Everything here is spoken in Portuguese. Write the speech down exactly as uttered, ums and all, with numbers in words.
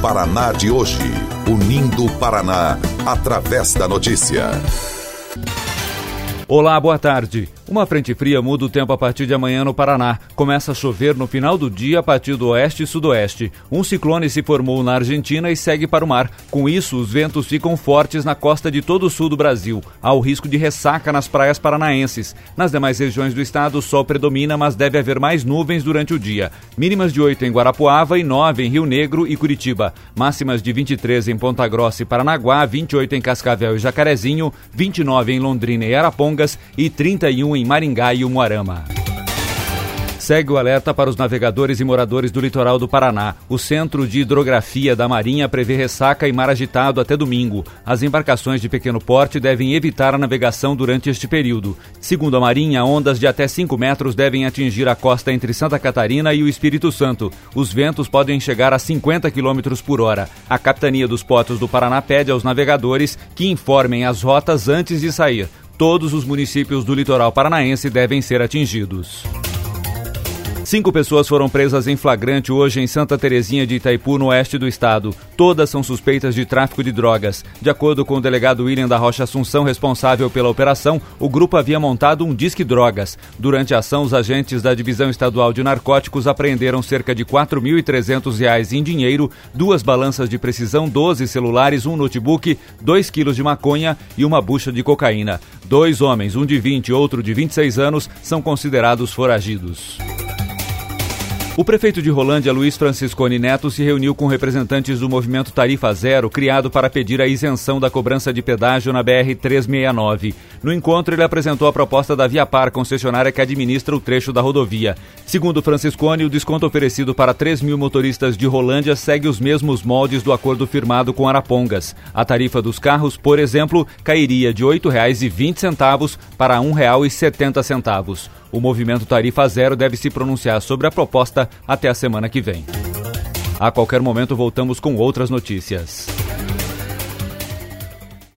Paraná de hoje. Unindo o Paraná através da notícia. Olá, boa tarde. Uma frente fria muda o tempo a partir de amanhã no Paraná. Começa a chover no final do dia a partir do oeste e sudoeste. Um ciclone se formou na Argentina e segue para o mar. Com isso, os ventos ficam fortes na costa de todo o sul do Brasil. Há o risco de ressaca nas praias paranaenses. Nas demais regiões do estado, o sol predomina, mas deve haver mais nuvens durante o dia. Mínimas de oito em Guarapuava e nove em Rio Negro e Curitiba. Máximas de vinte e três em Ponta Grossa e Paranaguá, vinte e oito em Cascavel e Jacarezinho, vinte e nove em Londrina e Arapongas e trinta e um em Maringá e Umuarama. Segue o alerta para os navegadores e moradores do litoral do Paraná. O Centro de Hidrografia da Marinha prevê ressaca e mar agitado até domingo. As embarcações de pequeno porte devem evitar a navegação durante este período. Segundo a Marinha, ondas de até cinco metros devem atingir a costa entre Santa Catarina e o Espírito Santo. Os ventos podem chegar a cinquenta quilômetros por hora. A Capitania dos Portos do Paraná pede aos navegadores que informem as rotas antes de sair. Todos os municípios do litoral paranaense devem ser atingidos. Cinco pessoas foram presas em flagrante hoje em Santa Terezinha de Itaipu, no oeste do estado. Todas são suspeitas de tráfico de drogas. De acordo com o delegado William da Rocha Assunção, responsável pela operação, o grupo havia montado um disque drogas. Durante a ação, os agentes da Divisão Estadual de Narcóticos apreenderam cerca de quatro mil e trezentos reais em dinheiro, duas balanças de precisão, doze celulares, um notebook, dois quilos de maconha e uma bucha de cocaína. Dois homens, um de vinte e outro de vinte e seis anos, são considerados foragidos. O prefeito de Rolândia, Luiz Franciscone Neto, se reuniu com representantes do movimento Tarifa Zero, criado para pedir a isenção da cobrança de pedágio na B R trezentos e sessenta e nove. No encontro, ele apresentou a proposta da Viapar, concessionária que administra o trecho da rodovia. Segundo Franciscone, o desconto oferecido para três mil motoristas de Rolândia segue os mesmos moldes do acordo firmado com Arapongas. A tarifa dos carros, por exemplo, cairia de oito reais e vinte centavos para um real e setenta centavos. O movimento Tarifa Zero deve se pronunciar sobre a proposta até a semana que vem. A qualquer momento voltamos com outras notícias.